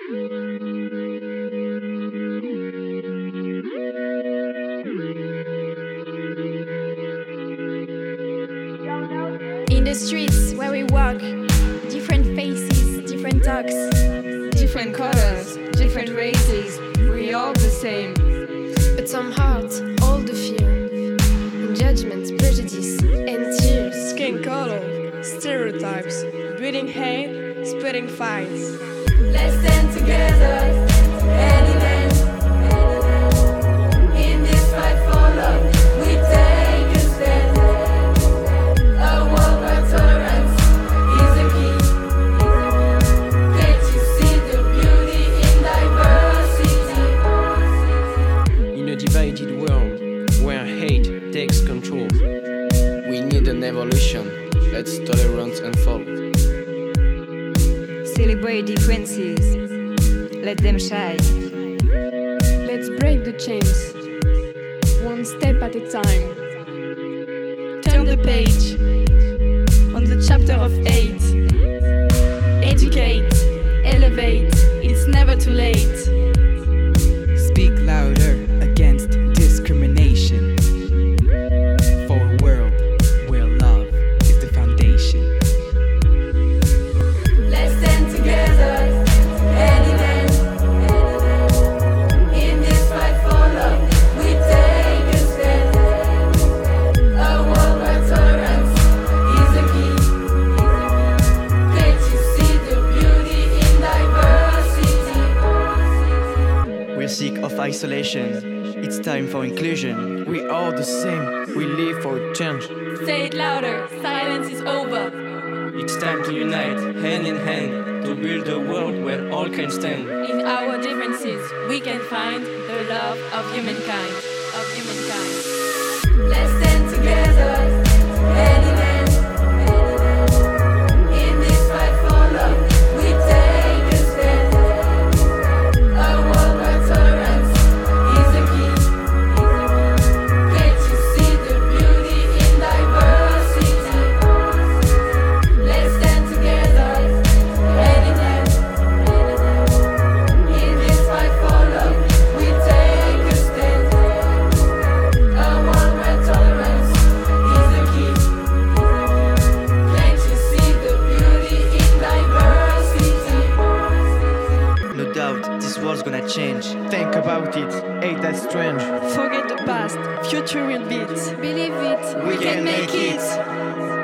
In the streets where we walk, different faces, different talks, Different colors, different races, we all the same. but some hearts, all the fear, judgments, prejudice, and tears. Skin color, stereotypes, breeding hate, spreading fights. Let's stand together, hand in hand. In this fight for love, we take a stand. A world where tolerance is the key. Can't you see the beauty in diversity? In a divided world where hate takes control, we need an evolution. Let's tolerance unfold. Celebrate differences, let them shine. Let's break the chains, one step at a time. Turn the page on the chapter of hate. Educate, elevate, it's never too late. Speak louder against discrimination. For a world where love is the foundation. Let's stand together, hand in hand. In this fight for love, we take a stand. A world where tolerance is the key. Can't you see the beauty in diversity? We're sick of isolation. It's time for inclusion. We are the same, we live for change. Say it louder, silence is over. It's time to unite, hand in hand, to build a world where all can stand. In our differences, we can find the love of humankind. Let's stand together, hand in hand. In this fight for love, we take a stand. A world where tolerance is the key. Can't you see the beauty in diversity? Let's stand together, hand in hand. In this fight for love, we take a stand. A world where tolerance is the key. Can't you see the beauty in diversity? No doubt, this world's gonna change. Think about it, ain't that strange? Forget the past, future will beat. Believe it, We can make it.